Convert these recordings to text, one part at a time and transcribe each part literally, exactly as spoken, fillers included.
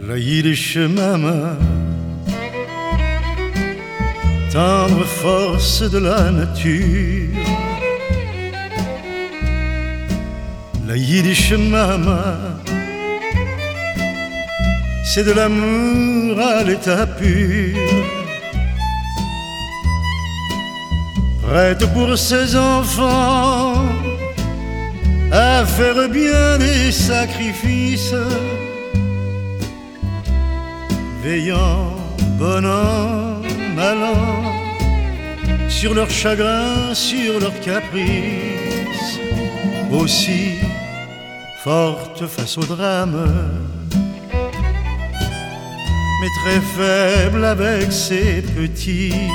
La Yiddish Mama, tendre force de la nature. La Yiddish Mama, c'est de l'amour à l'état pur. Prête pour ses enfants à faire bien des sacrifices, veillant bon an, mal an, sur leurs chagrins, sur leurs caprices, aussi forte face au drame, mais très faible avec ses petits.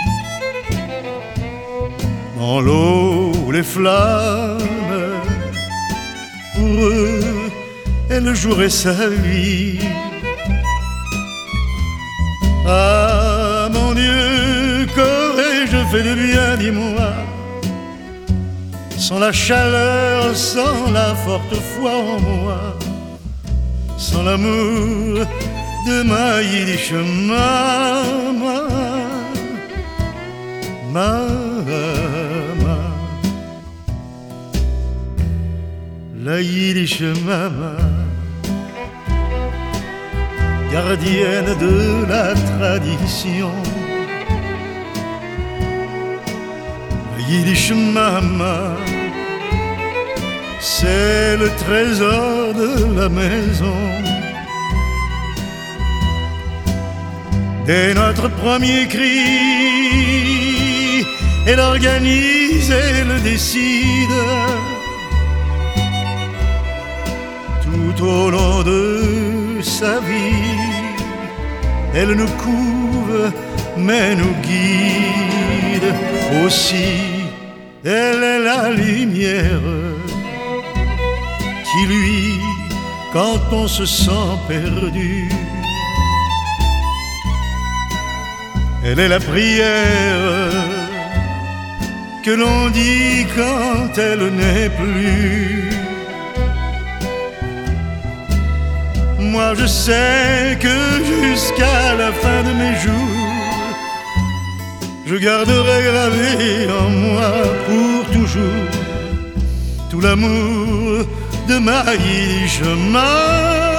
Dans l'eau, les flammes, pour eux, elle jouerait sa vie. Ah mon Dieu, qu'aurais-je fait de bien, dis-moi, sans la chaleur, sans la forte foi en moi, sans l'amour de ma Yiddish Mama, Mama, la Yiddish Mama, gardienne de la tradition. La Yiddish Mama, c'est le trésor de la maison. Dès notre premier cri, elle organise, elle décide. Tout au long de sa vie, elle nous couve, mais nous guide. Aussi, elle est la lumière qui luit quand on se sent perdu. Elle est la prière que l'on dit quand elle n'est plus. Moi je sais que jusqu'à la fin de mes jours, je garderai gravé en moi pour toujours tout l'amour de ma Yiddish Mama.